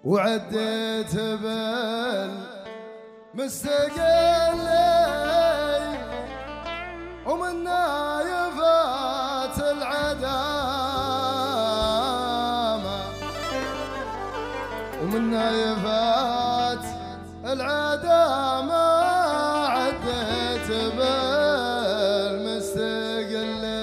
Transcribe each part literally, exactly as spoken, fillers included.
وعديت بالمستقلي ومن نايفات العدامة ومن نايفات العدامة عديت بالمستقلي.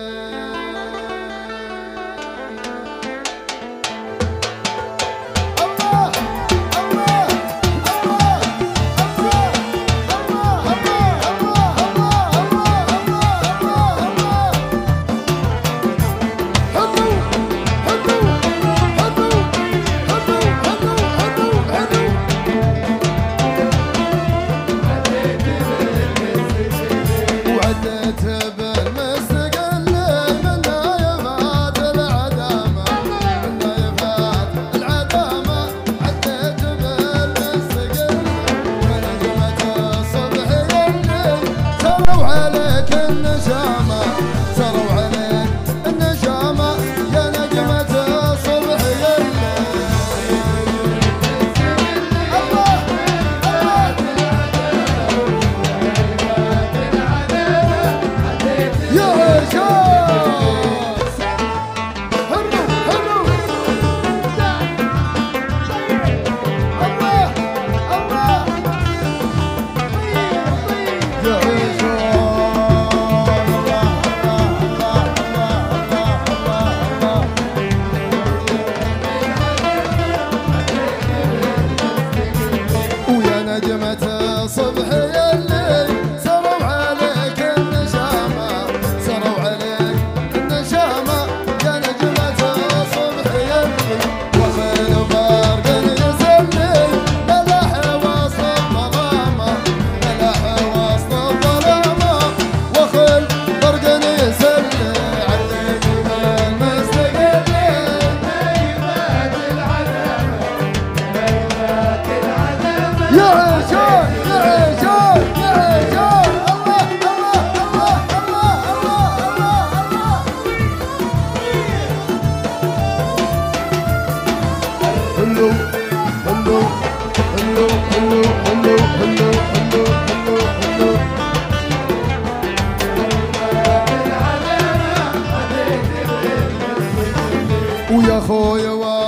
ويا خويا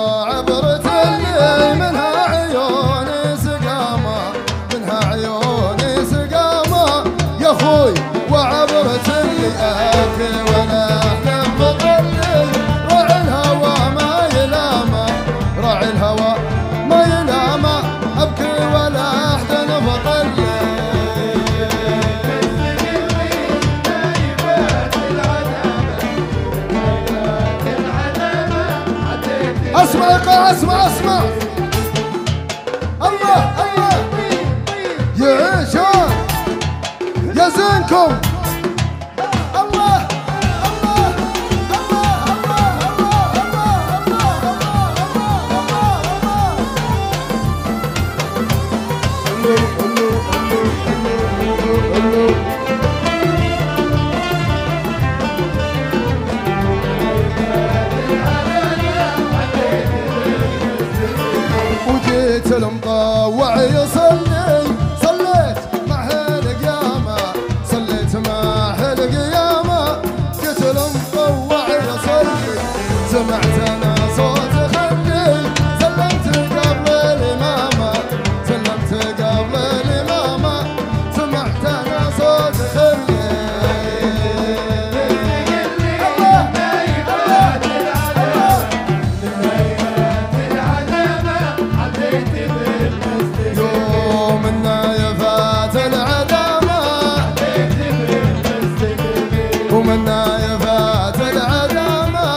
وعبرت اللي منها عيوني سقامة منها عيوني سقامة يا خوي وعبرت اللي أبكي ولا أحلم بقلي راعي الهوى ما يلامه راعي الهوى ما يلامه أبكي ولا أحزن بقلي. اسمع يا اسمع اسمع الله الله يا عيشان يا زينكم الله الله الله الله الله وجيت المطوع يصلي صليت مع القيامة صليت مع القيامة جيت المطوع يصلي سمعت انا صوت خلي سلمت قبل الإمامة سلمت قبل الإمامة سمعت انا صوت خلي ومن نايفات العدامة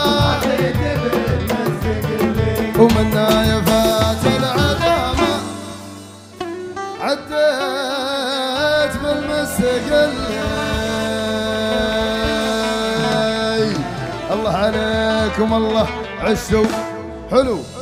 ومن نايفات العدامة عديت بالمستقلي. الله عليكم الله عشتوا حلو.